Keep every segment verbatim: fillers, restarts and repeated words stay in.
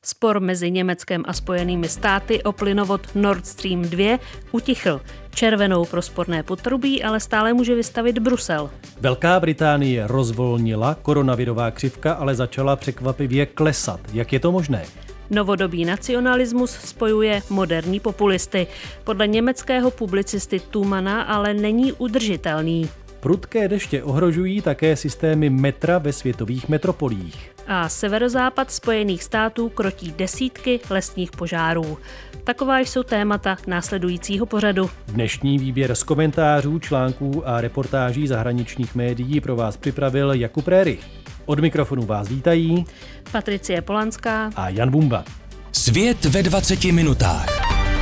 Spor mezi Německem a Spojenými státy o plynovod Nord Stream dva utichl. Červenou pro sporné potrubí ale stále může vystavit Brusel. Velká Británie rozvolnila, koronavirová křivka ale začala překvapivě klesat. Jak je to možné? Novodobý nacionalismus spojuje moderní populisty. Podle německého publicisty Thumana ale není udržitelný. Prudké deště ohrožují také systémy metra ve světových metropolích. A severozápad Spojených států krotí desítky lesních požárů. Taková jsou témata následujícího pořadu. Dnešní výběr z komentářů, článků a reportáží zahraničních médií pro vás připravil Jakub Rérich. Od mikrofonu vás vítají Patricie Polanská a Jan Bumba. Svět ve dvaceti minutách.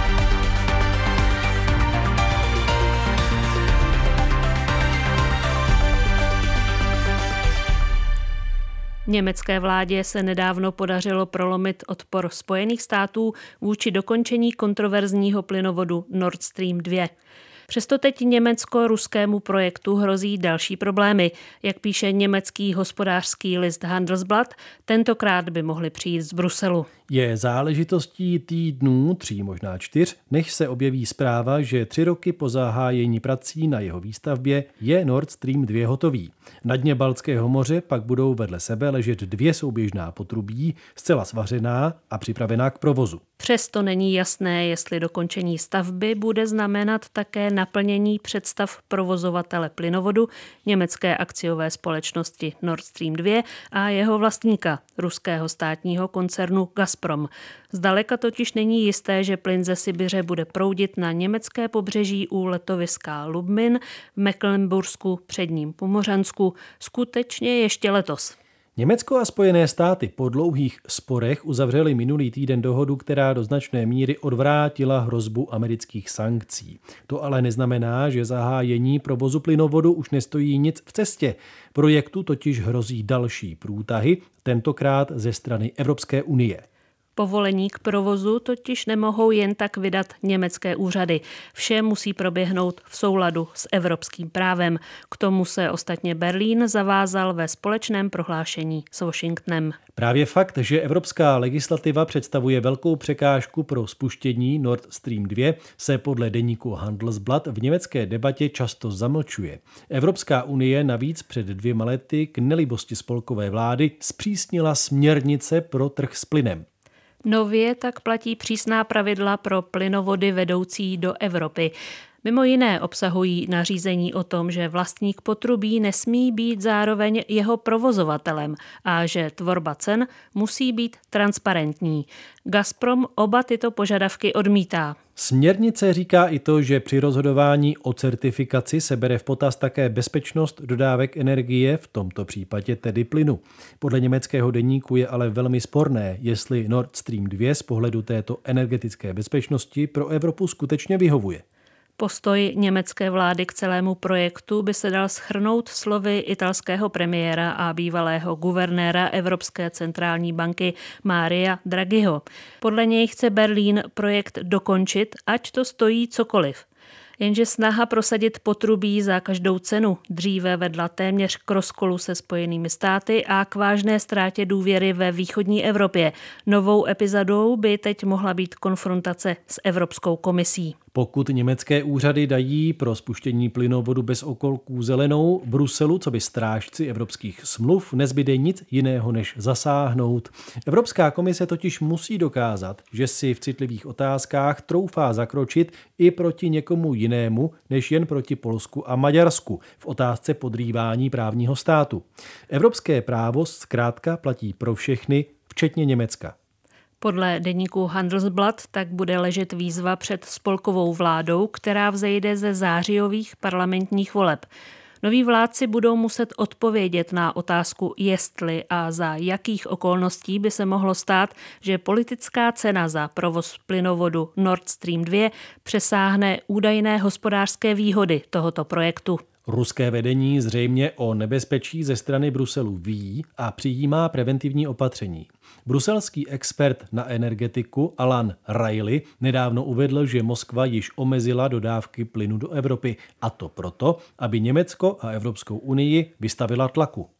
Německé vládě se nedávno podařilo prolomit odpor Spojených států vůči dokončení kontroverzního plynovodu Nord Stream dva. Přesto teď německo-ruskému projektu hrozí další problémy. Jak píše německý hospodářský list Handelsblatt, tentokrát by mohly přijít z Bruselu. Je záležitostí týdnů, tří možná čtyř, než se objeví zpráva, že tři roky po zahájení prací na jeho výstavbě je Nord Stream dva hotový. Na dně Baltského moře pak budou vedle sebe ležet dvě souběžná potrubí, zcela svařená a připravená k provozu. Přesto není jasné, jestli dokončení stavby bude znamenat také naplnění představ provozovatele plynovodu, německé akciové společnosti Nord Stream dva a jeho vlastníka, ruského státního koncernu Gazprom. Zdaleka totiž není jisté, že plyn ze Sibiře bude proudit na německé pobřeží u letoviska Lubmin v Mecklenbursku, předním Pomořansku, skutečně ještě letos. Německo a Spojené státy po dlouhých sporech uzavřeli minulý týden dohodu, která do značné míry odvrátila hrozbu amerických sankcí. To ale neznamená, že zahájení provozu plynovodu už nestojí nic v cestě. Projektu totiž hrozí další průtahy, tentokrát ze strany Evropské unie. Povolení k provozu totiž nemohou jen tak vydat německé úřady. Vše musí proběhnout v souladu s evropským právem. K tomu se ostatně Berlín zavázal ve společném prohlášení s Washingtonem. Právě fakt, že evropská legislativa představuje velkou překážku pro spuštění Nord Stream dva, se podle deníku Handelsblatt v německé debatě často zamlčuje. Evropská unie navíc před dvěma lety k nelibosti spolkové vlády zpřísnila směrnice pro trh s plynem. Nově tak platí přísná pravidla pro plynovody vedoucí do Evropy. Mimo jiné obsahují nařízení o tom, že vlastník potrubí nesmí být zároveň jeho provozovatelem a že tvorba cen musí být transparentní. Gazprom oba tyto požadavky odmítá. Směrnice říká i to, že při rozhodování o certifikaci se bere v potaz také bezpečnost dodávek energie, v tomto případě tedy plynu. Podle německého deníku je ale velmi sporné, jestli Nord Stream dva z pohledu této energetické bezpečnosti pro Evropu skutečně vyhovuje. Postoj německé vlády k celému projektu by se dal shrnout slovy italského premiéra a bývalého guvernéra Evropské centrální banky Maria Draghiho. Podle něj chce Berlín projekt dokončit, ať to stojí cokoliv. Jenže snaha prosadit potrubí za každou cenu dříve vedla téměř k rozkolu se Spojenými státy a k vážné ztrátě důvěry ve východní Evropě. Novou epizodou by teď mohla být konfrontace s Evropskou komisí. Pokud německé úřady dají pro spuštění plynovodu bez okolků zelenou, Bruselu, co by strážci evropských smluv, nezbyde nic jiného než zasáhnout. Evropská komise totiž musí dokázat, že si v citlivých otázkách troufá zakročit i proti někomu jinému, než jen proti Polsku a Maďarsku v otázce podrývání právního státu. Evropské právo zkrátka platí pro všechny, včetně Německa. Podle deníku Handelsblatt tak bude ležet výzva před spolkovou vládou, která vzejde ze zářijových parlamentních voleb. Noví vládci budou muset odpovědět na otázku, jestli a za jakých okolností by se mohlo stát, že politická cena za provoz plynovodu Nord Stream dva přesáhne údajné hospodářské výhody tohoto projektu. Ruské vedení zřejmě o nebezpečí ze strany Bruselu ví a přijímá preventivní opatření. Bruselský expert na energetiku Alan Riley nedávno uvedl, že Moskva již omezila dodávky plynu do Evropy, a to proto, aby Německo a Evropskou unii vystavila tlaku.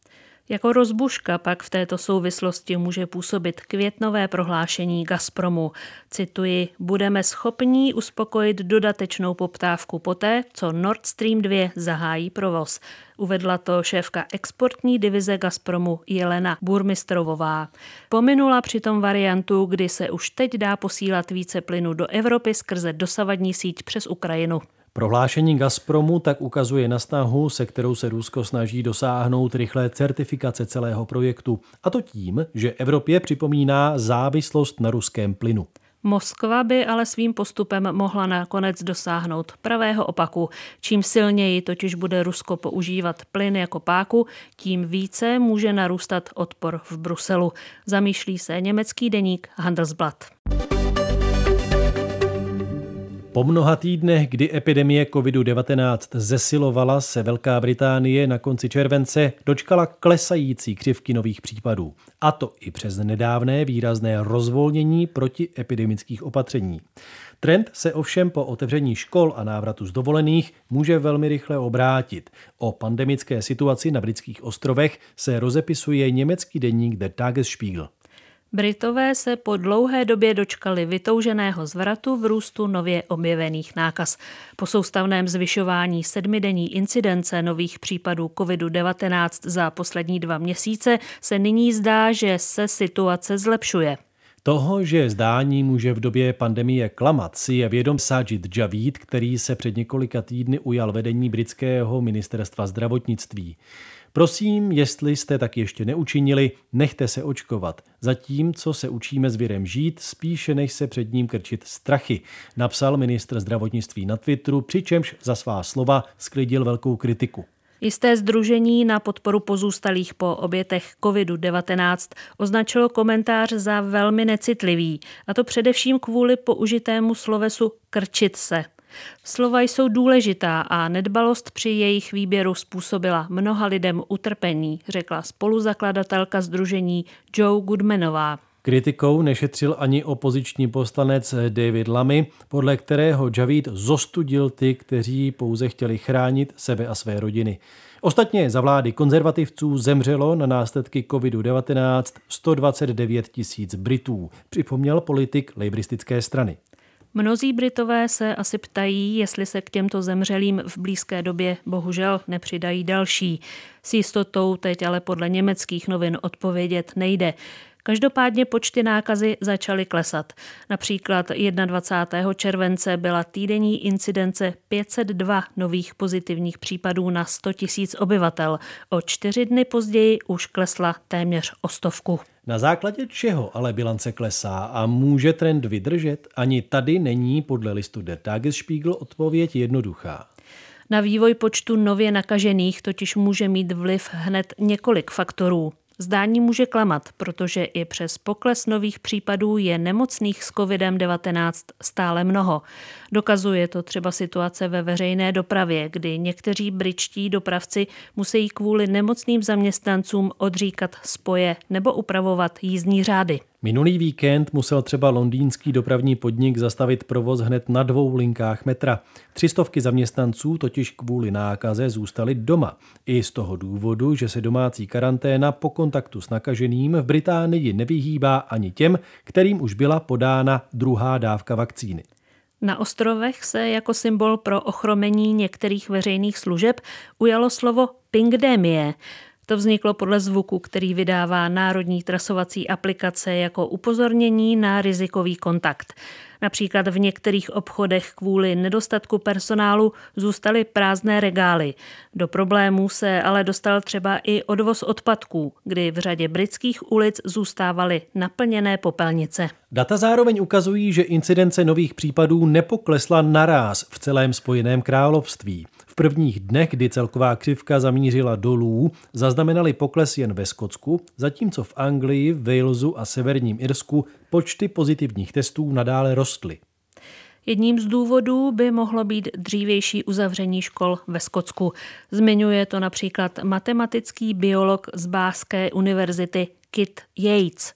Jako rozbuška pak v této souvislosti může působit květnové prohlášení Gazpromu. Cituji, budeme schopni uspokojit dodatečnou poptávku poté, co Nord Stream dva zahájí provoz. Uvedla to šéfka exportní divize Gazpromu Jelena Burmistrovová. Pominula přitom variantu, kdy se už teď dá posílat více plynu do Evropy skrze dosavadní síť přes Ukrajinu. Prohlášení Gazpromu tak ukazuje na snahu, se kterou se Rusko snaží dosáhnout rychlé certifikace celého projektu. A to tím, že Evropě připomíná závislost na ruském plynu. Moskva by ale svým postupem mohla nakonec dosáhnout pravého opaku. Čím silněji totiž bude Rusko používat plyn jako páku, tím více může narůstat odpor v Bruselu. Zamýšlí se německý deník Handelsblatt. Po mnoha týdnech, kdy epidemie kovidu devatenáct zesilovala, se Velká Británie na konci července dočkala klesající křivky nových případů. A to i přes nedávné výrazné rozvolnění protiepidemických opatření. Trend se ovšem po otevření škol a návratu z dovolených může velmi rychle obrátit. O pandemické situaci na britských ostrovech se rozepisuje německý deník Der Tagesspiegel. Britové se po dlouhé době dočkali vytouženého zvratu v růstu nově objevených nákaz. Po soustavném zvyšování sedmidenní incidence nových případů kovidu devatenáct za poslední dva měsíce se nyní zdá, že se situace zlepšuje. Toho, že zdání může v době pandemie klamat, si je vědom Sajid Javid, který se před několika týdny ujal vedení britského ministerstva zdravotnictví. Prosím, jestli jste tak ještě neučinili, nechte se očkovat. Zatímco se učíme s virem žít, spíše než se před ním krčit strachy, napsal ministr zdravotnictví na Twitteru, přičemž za svá slova sklidil velkou kritiku. Jisté sdružení na podporu pozůstalých po obětech kovidu devatenáct označilo komentář za velmi necitlivý, a to především kvůli použitému slovesu krčit se. Slova jsou důležitá a nedbalost při jejich výběru způsobila mnoha lidem utrpení, řekla spoluzakladatelka sdružení Joe Goodmanová. Kritikou nešetřil ani opoziční poslanec David Lammy, podle kterého Javid zostudil ty, kteří pouze chtěli chránit sebe a své rodiny. Ostatně za vlády konzervativců zemřelo na následky kovidu devatenáct sto dvacet devět tisíc Britů, připomněl politik lejbristické strany. Mnozí Britové se asi ptají, jestli se k těmto zemřelým v blízké době bohužel nepřidají další. S jistotou teď ale podle německých novin odpovědět nejde. Každopádně počty nákazy začaly klesat. Například dvacátého prvního července byla týdenní incidence pět set dva nových pozitivních případů na sto tisíc obyvatel. O čtyři dny později už klesla téměř o stovku. Na základě čeho ale bilance klesá a může trend vydržet? Ani tady není podle listu Der Tagesspiegel odpověď jednoduchá. Na vývoj počtu nově nakažených totiž může mít vliv hned několik faktorů. Zdání může klamat, protože i přes pokles nových případů je nemocných s kovidem devatenáct stále mnoho. Dokazuje to třeba situace ve veřejné dopravě, kdy někteří britští dopravci musí kvůli nemocným zaměstnancům odříkat spoje nebo upravovat jízdní řády. Minulý víkend musel třeba londýnský dopravní podnik zastavit provoz hned na dvou linkách metra. Tři stovky zaměstnanců totiž kvůli nákaze zůstali doma. I z toho důvodu, že se domácí karanténa po kontaktu s nakaženým v Británii nevyhýbá ani těm, kterým už byla podána druhá dávka vakcíny. Na ostrovech se jako symbol pro ochromení některých veřejných služeb ujalo slovo pingdemie. To vzniklo podle zvuku, který vydává národní trasovací aplikace jako upozornění na rizikový kontakt. Například v některých obchodech kvůli nedostatku personálu zůstaly prázdné regály. Do problémů se ale dostal třeba i odvoz odpadků, kdy v řadě britských ulic zůstávaly naplněné popelnice. Data zároveň ukazují, že incidence nových případů nepoklesla naráz v celém Spojeném království. V prvních dnech, kdy celková křivka zamířila dolů, zaznamenali pokles jen ve Skotsku, zatímco v Anglii, Walesu a Severním Irsku počty pozitivních testů nadále rostly. Jedním z důvodů by mohlo být dřívější uzavření škol ve Skotsku. Zmiňuje to například matematický biolog z Báské univerzity Kit Yates.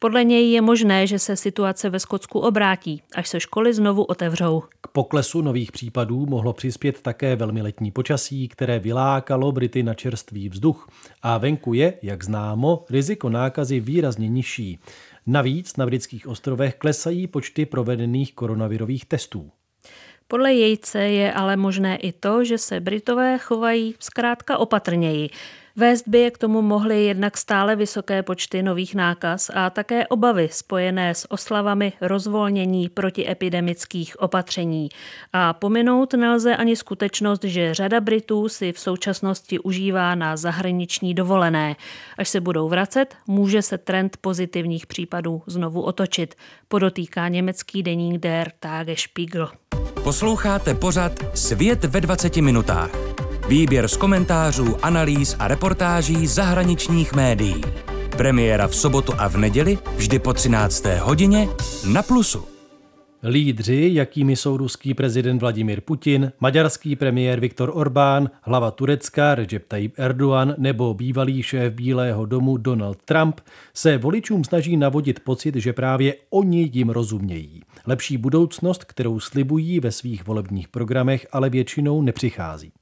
Podle něj je možné, že se situace ve Skotsku obrátí, až se školy znovu otevřou. K poklesu nových případů mohlo přispět také velmi letní počasí, které vylákalo Brity na čerstvý vzduch. A venku je, jak známo, riziko nákazy výrazně nižší. Navíc na britských ostrovech klesají počty provedených koronavirových testů. Podle Jejce je ale možné i to, že se Britové chovají zkrátka opatrněji. Vést by je k tomu mohly jednak stále vysoké počty nových nákaz a také obavy spojené s oslavami rozvolnění protiepidemických opatření. A pominout nelze ani skutečnost, že řada Britů si v současnosti užívá na zahraniční dovolené. Až se budou vracet, může se trend pozitivních případů znovu otočit, podotýká německý deník Der Tagesspiegel. Posloucháte pořad Svět ve dvaceti minutách. Výběr z komentářů, analýz a reportáží zahraničních médií. Premiéra v sobotu a v neděli vždy po třinácté hodině na Plusu. Lídři, jakými jsou ruský prezident Vladimír Putin, maďarský premiér Viktor Orbán, hlava Turecka Recep Tayyip Erdogan nebo bývalý šéf Bílého domu Donald Trump, se voličům snaží navodit pocit, že právě oni jim rozumějí. Lepší budoucnost, kterou slibují ve svých volebních programech, ale většinou nepřichází.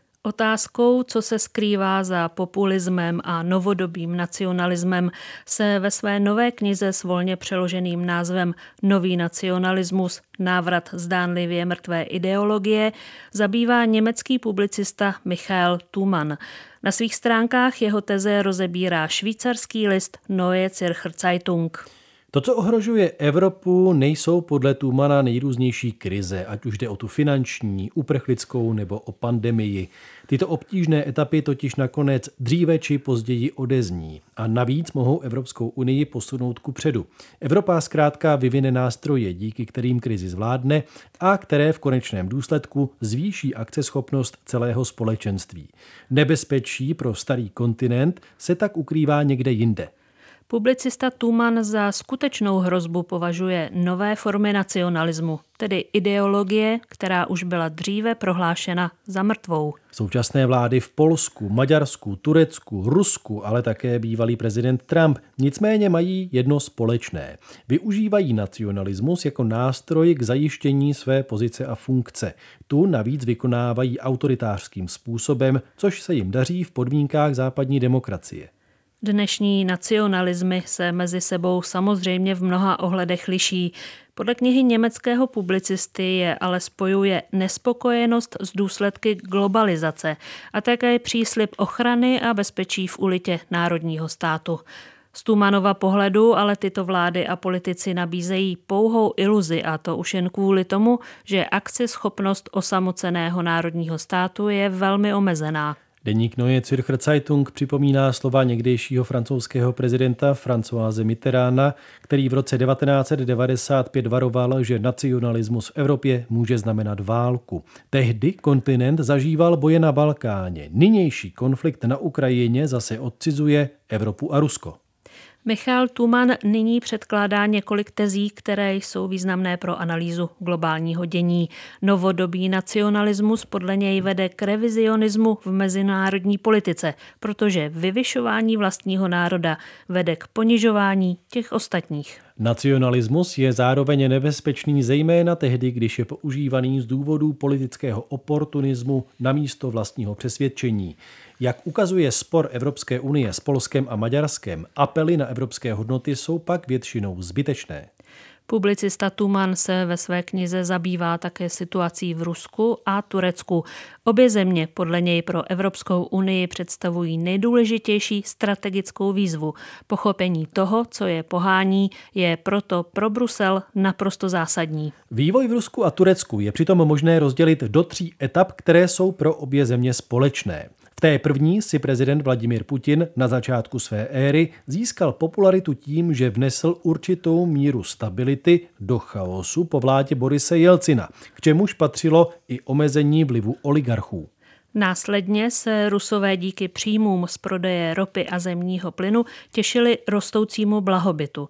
Otázkou, co se skrývá za populismem a novodobým nacionalismem, se ve své nové knize s volně přeloženým názvem Nový nacionalismus, návrat zdánlivě mrtvé ideologie, zabývá německý publicista Michael Thumann. Na svých stránkách jeho teze rozebírá švýcarský list Neue Zürcher Zeitung. To, co ohrožuje Evropu, nejsou podle Thumana nejrůznější krize, ať už jde o tu finanční, uprchlickou nebo o pandemii. Tyto obtížné etapy totiž nakonec dříve či později odezní a navíc mohou Evropskou unii posunout kupředu. Evropa zkrátka vyvine nástroje, díky kterým krizi zvládne a které v konečném důsledku zvýší akceschopnost celého společenství. Nebezpečí pro starý kontinent se tak ukrývá někde jinde. Publicista Thumann za skutečnou hrozbu považuje nové formy nacionalismu, tedy ideologie, která už byla dříve prohlášena za mrtvou. Současné vlády v Polsku, Maďarsku, Turecku, Rusku, ale také bývalý prezident Trump nicméně mají jedno společné. Využívají nacionalismus jako nástroj k zajištění své pozice a funkce. Tu navíc vykonávají autoritářským způsobem, což se jim daří v podmínkách západní demokracie. Dnešní nacionalismy se mezi sebou samozřejmě v mnoha ohledech liší. Podle knihy německého publicisty je ale spojuje nespokojenost s důsledky globalizace a také příslib ochrany a bezpečí v ulitě národního státu. Z Thumannova pohledu ale tyto vlády a politici nabízejí pouhou iluzi, a to už jen kvůli tomu, že akceschopnost osamoceného národního státu je velmi omezená. Deník Neue Zürcher Zeitung připomíná slova někdejšího francouzského prezidenta Françoise Mitterranda, který v roce devatenáct set devadesát pět varoval, že nacionalismus v Evropě může znamenat válku. Tehdy kontinent zažíval boje na Balkáně. Nynější konflikt na Ukrajině zase odcizuje Evropu a Rusko. Michael Thumann nyní předkládá několik tezí, které jsou významné pro analýzu globálního dění. Novodobý nacionalismus podle něj vede k revizionismu v mezinárodní politice, protože vyvyšování vlastního národa vede k ponižování těch ostatních. Nacionalismus je zároveň nebezpečný zejména tehdy, když je používaný z důvodů politického oportunismu namísto vlastního přesvědčení. Jak ukazuje spor Evropské unie s Polskem a Maďarskem, apely na evropské hodnoty jsou pak většinou zbytečné. Publicista Thumann se ve své knize zabývá také situací v Rusku a Turecku. Obě země podle něj pro Evropskou unii představují nejdůležitější strategickou výzvu. Pochopení toho, co je pohání, je proto pro Brusel naprosto zásadní. Vývoj v Rusku a Turecku je přitom možné rozdělit do tří etap, které jsou pro obě země společné. V té první si prezident Vladimír Putin na začátku své éry získal popularitu tím, že vnesl určitou míru stability do chaosu po vládě Borise Jelcina, k čemuž patřilo i omezení vlivu oligarchů. Následně se Rusové díky příjmům z prodeje ropy a zemního plynu těšili rostoucímu blahobytu.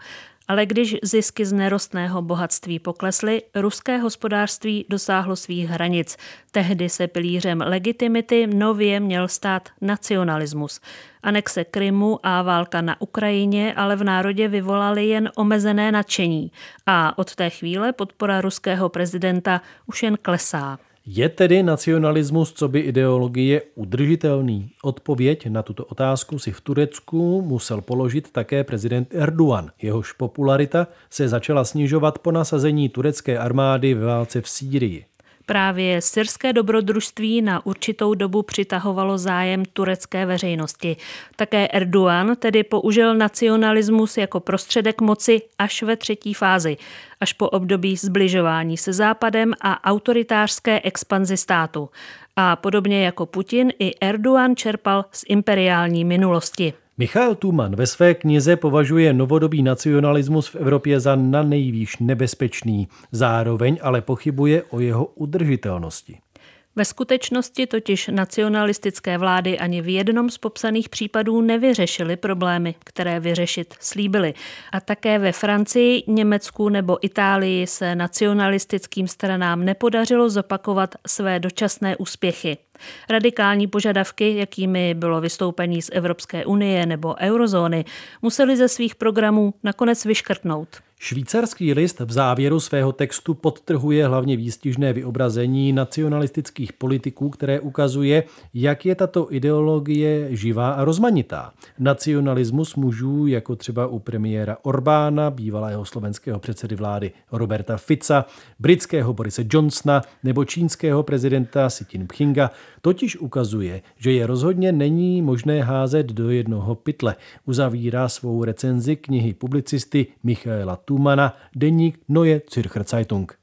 Ale když zisky z nerostného bohatství poklesly, ruské hospodářství dosáhlo svých hranic. Tehdy se pilířem legitimity nově měl stát nacionalismus. Anexe Krymu a válka na Ukrajině ale v národě vyvolaly jen omezené nadšení. A od té chvíle podpora ruského prezidenta už jen klesá. Je tedy nacionalismus coby ideologie udržitelný? Odpověď na tuto otázku si v Turecku musel položit také prezident Erdogan. Jehož popularita se začala snižovat po nasazení turecké armády ve válce v Sýrii. Právě syrské dobrodružství na určitou dobu přitahovalo zájem turecké veřejnosti. Také Erdogan tedy použil nacionalismus jako prostředek moci až ve třetí fázi, až po období zbližování se Západem a autoritářské expanzi státu. A podobně jako Putin, i Erdogan čerpal z imperiální minulosti. Michael Tuman ve své knize považuje novodobý nacionalismus v Evropě za nanejvýš nebezpečný, zároveň ale pochybuje o jeho udržitelnosti. Ve skutečnosti totiž nacionalistické vlády ani v jednom z popsaných případů nevyřešily problémy, které vyřešit slíbily. A také ve Francii, Německu nebo Itálii se nacionalistickým stranám nepodařilo zopakovat své dočasné úspěchy. Radikální požadavky, jakými bylo vystoupení z Evropské unie nebo eurozóny, museli ze svých programů nakonec vyškrtnout. Švýcarský list v závěru svého textu podtrhuje hlavně výstižné vyobrazení nacionalistických politiků, které ukazuje, jak je tato ideologie živá a rozmanitá. Nacionalismus mužů, jako třeba u premiéra Orbána, bývalého slovenského předsedy vlády Roberta Fica, britského Borise Johnsona nebo čínského prezidenta Xi Jinpinga, totiž ukazuje, že je rozhodně není možné házet do jednoho pytle. Uzavírá svou recenzi knihy publicisty Michaela Tumana deník Neue Zürcher Zeitung.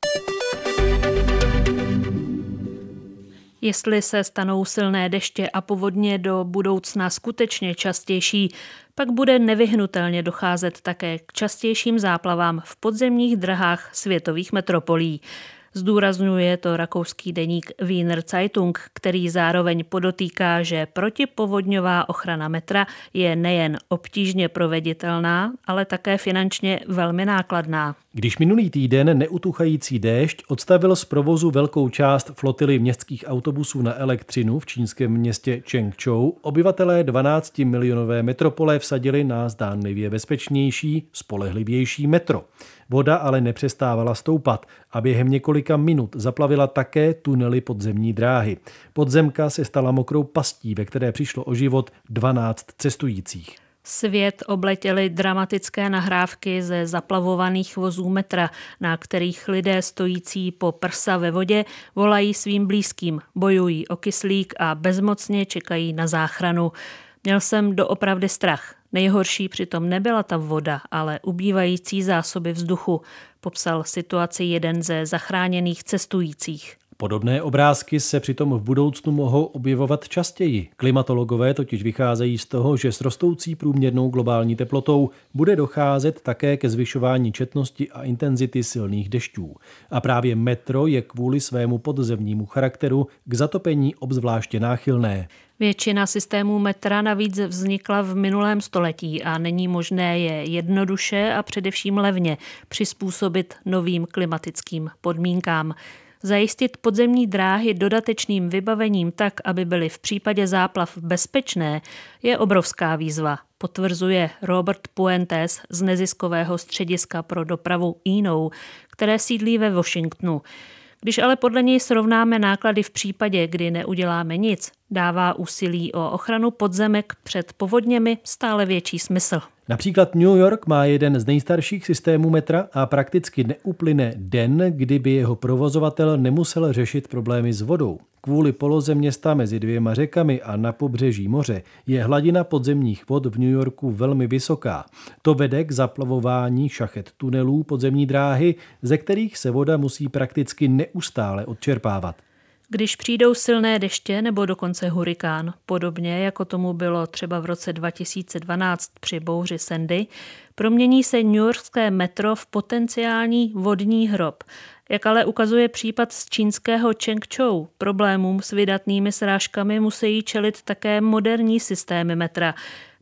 Jestli se stanou silné deště a povodně do budoucna skutečně častější, pak bude nevyhnutelně docházet také k častějším záplavám v podzemních drahách světových metropolí. Zdůrazňuje to rakouský deník Wiener Zeitung, který zároveň podotýká, že protipovodňová ochrana metra je nejen obtížně proveditelná, ale také finančně velmi nákladná. Když minulý týden neutuchající déšť odstavil z provozu velkou část flotily městských autobusů na elektřinu v čínském městě Chengzhou, obyvatelé dvanáctimilionové metropole vsadili na zdánlivě bezpečnější, spolehlivější metro. Voda ale nepřestávala stoupat a během několika minut zaplavila také tunely podzemní dráhy. Podzemka se stala mokrou pastí, ve které přišlo o život dvanáct cestujících. Svět obletěly dramatické nahrávky ze zaplavovaných vozů metra, na kterých lidé stojící po prsa ve vodě volají svým blízkým, bojují o kyslík a bezmocně čekají na záchranu. Měl jsem doopravdy strach. Nejhorší přitom nebyla ta voda, ale ubývající zásoby vzduchu, popsal situaci jeden ze zachráněných cestujících. Podobné obrázky se přitom v budoucnu mohou objevovat častěji. Klimatologové totiž vycházejí z toho, že s rostoucí průměrnou globální teplotou bude docházet také ke zvyšování četnosti a intenzity silných dešťů. A právě metro je kvůli svému podzemnímu charakteru k zatopení obzvláště náchylné. Většina systémů metra navíc vznikla v minulém století a není možné je jednoduše a především levně přizpůsobit novým klimatickým podmínkám. Zajistit podzemní dráhy dodatečným vybavením tak, aby byly v případě záplav bezpečné, je obrovská výzva, potvrzuje Robert Puentes z neziskového střediska pro dopravu E N O, které sídlí ve Washingtonu. Když ale podle něj srovnáme náklady v případě, kdy neuděláme nic, dává úsilí o ochranu podzemek před povodněmi stále větší smysl. Například New York má jeden z nejstarších systémů metra a prakticky neuplyne den, kdyby jeho provozovatel nemusel řešit problémy s vodou. Kvůli poloze města mezi dvěma řekami a na pobřeží moře je hladina podzemních vod v New Yorku velmi vysoká. To vede k zaplavování šachet tunelů podzemní dráhy, ze kterých se voda musí prakticky neustále odčerpávat. Když přijdou silné deště nebo dokonce hurikán, podobně jako tomu bylo třeba v roce dva tisíce dvanáct při bouři Sandy, promění se newyorské metro v potenciální vodní hrob. Jak ale ukazuje případ z čínského Chengzhou, problémům s vydatnými srážkami musí čelit také moderní systémy metra.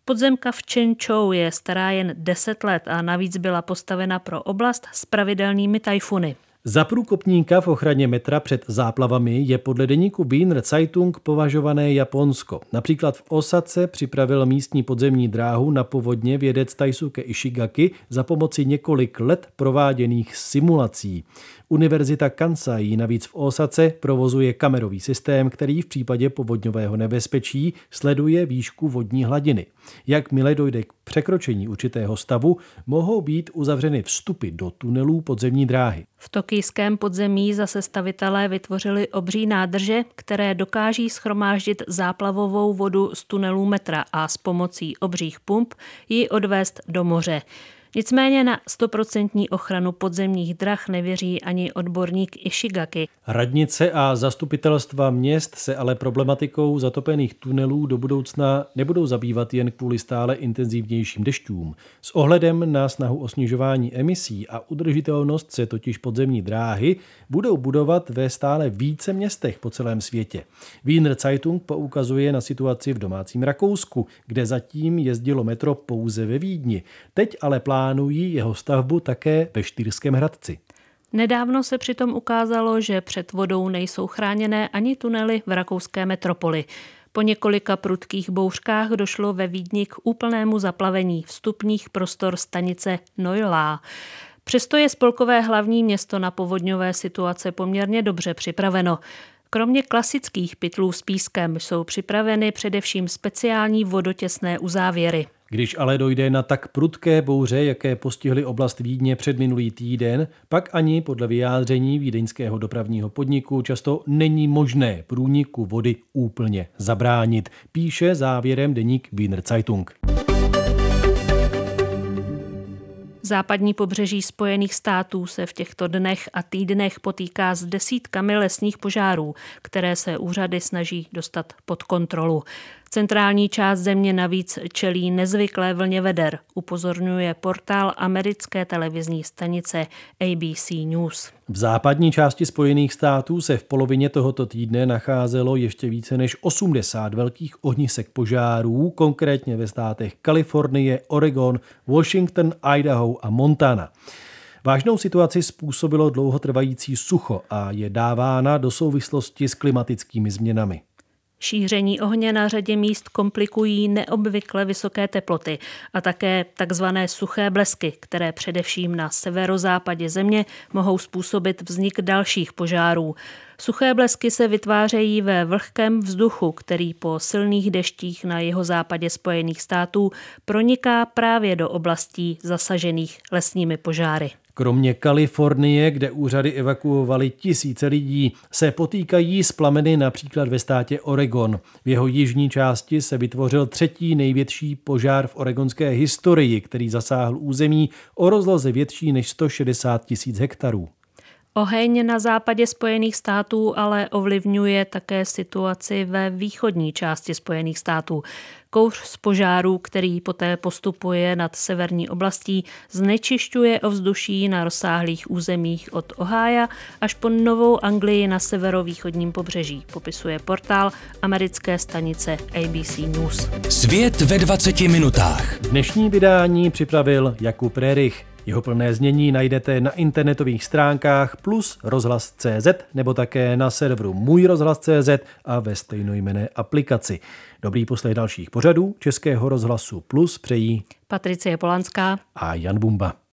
Podzemka v Čenčou je stará jen deset let a navíc byla postavena pro oblast s pravidelnými tajfuny. Za průkopníka v ochraně metra před záplavami je podle deníku Wiener Zeitung považované Japonsko. Například v Osace připravil místní podzemní dráhu na povodně vědec Taisuke Ishigaki za pomoci několik let prováděných simulací. Univerzita Kansai navíc v Osace provozuje kamerový systém, který v případě povodňového nebezpečí sleduje výšku vodní hladiny. Jakmile dojde k překročení určitého stavu, mohou být uzavřeny vstupy do tunelů podzemní dráhy. V tokijském podzemí zase stavitelé vytvořili obří nádrže, které dokáží shromáždit záplavovou vodu z tunelů metra a s pomocí obřích pump ji odvést do moře. Nicméně na stoprocentní ochranu podzemních drah nevěří ani odborník Ishigaki. Radnice a zastupitelstva měst se ale problematikou zatopených tunelů do budoucna nebudou zabývat jen kvůli stále intenzivnějším dešťům. S ohledem na snahu o snižování emisí a udržitelnost se totiž podzemní dráhy budou budovat ve stále více městech po celém světě. Wiener Zeitung poukazuje na situaci v domácím Rakousku, kde zatím jezdilo metro pouze ve Vídni. Teď ale plánují jeho stavbu také ve Štýrském Hradci. Nedávno se přitom ukázalo, že před vodou nejsou chráněné ani tunely v rakouské metropoli. Po několika prudkých bouřkách došlo ve Vídni k úplnému zaplavení vstupních prostor stanice Neulá. Přesto je spolkové hlavní město na povodňové situace poměrně dobře připraveno. Kromě klasických pytlů s pískem jsou připraveny především speciální vodotěsné uzávěry. Když ale dojde na tak prudké bouře, jaké postihly oblast Vídně před minulý týden, pak ani podle vyjádření vídeňského dopravního podniku často není možné průniku vody úplně zabránit, píše závěrem deník Wiener Zeitung. Západní pobřeží Spojených států se v těchto dnech a týdnech potýká s desítkami lesních požárů, které se úřady snaží dostat pod kontrolu. Centrální část země navíc čelí nezvyklé vlně veder, upozorňuje portál americké televizní stanice A B C News. V západní části Spojených států se v polovině tohoto týdne nacházelo ještě více než osmdesát velkých ohnisek požárů, konkrétně ve státech Kalifornie, Oregon, Washington, Idaho a Montana. Vážnou situaci způsobilo dlouhotrvající sucho a je dávána do souvislosti s klimatickými změnami. Šíření ohně na řadě míst komplikují neobvykle vysoké teploty a také takzvané suché blesky, které především na severozápadě země mohou způsobit vznik dalších požárů. Suché blesky se vytvářejí ve vlhkém vzduchu, který po silných deštích na jihozápadě Spojených států proniká právě do oblastí zasažených lesními požáry. Kromě Kalifornie, kde úřady evakuovaly tisíce lidí, se potýkají s plameny například ve státě Oregon. V jeho jižní části se vytvořil třetí největší požár v oregonské historii, který zasáhl území o rozloze větší než sto šedesát tisíc hektarů. Oheň na západě Spojených států ale ovlivňuje také situaci ve východní části Spojených států. Kouř z požáru, který poté postupuje nad severní oblastí, znečišťuje ovzduší na rozsáhlých územích od Ohája až po Novou Anglii na severovýchodním pobřeží, popisuje portál americké stanice A B C News. Svět ve dvaceti minutách. Dnešní vydání připravil Jakub Rerich. Jeho plné znění najdete na internetových stránkách plus rozhlas tečka cé zet nebo také na serveru můj rozhlas tečka cé zet a ve stejnojmenné aplikaci. Dobrý poslech dalších pořadů Českého rozhlasu Plus přejí Patricie Polanská a Jan Bumba.